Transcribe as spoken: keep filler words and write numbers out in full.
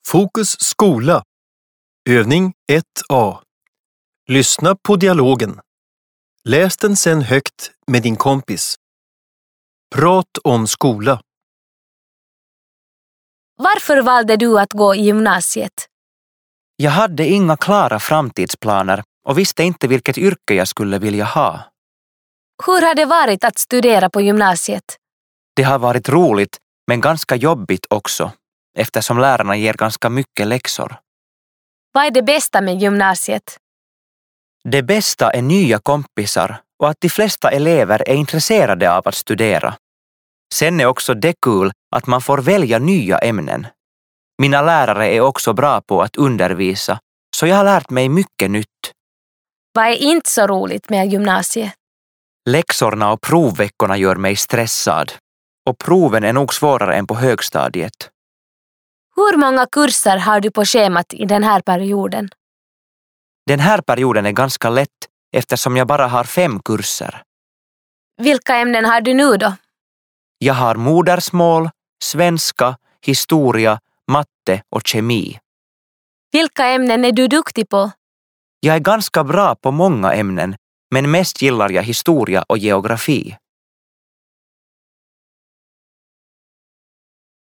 Fokus skola. Övning ett A. Lyssna på dialogen. Läs den sen högt med din kompis. Prat om skola. Varför valde du att gå i gymnasiet? Jag hade inga klara framtidsplaner och visste inte vilket yrke jag skulle vilja ha. Hur har det varit att studera på gymnasiet? Det har varit roligt men ganska jobbigt också, eftersom lärarna ger ganska mycket läxor. Vad är det bästa med gymnasiet? Det bästa är nya kompisar och att de flesta elever är intresserade av att studera. Sen är också det kul att man får välja nya ämnen. Mina lärare är också bra på att undervisa, så jag har lärt mig mycket nytt. Vad är inte så roligt med gymnasiet? Läxorna och provveckorna gör mig stressad. Och proven är nog svårare än på högstadiet. Hur många kurser har du på schemat i den här perioden? Den här perioden är ganska lätt eftersom jag bara har fem kurser. Vilka ämnen har du nu då? Jag har modersmål, svenska, historia, matte och kemi. Vilka ämnen är du duktig på? Jag är ganska bra på många ämnen, men mest gillar jag historia och geografi.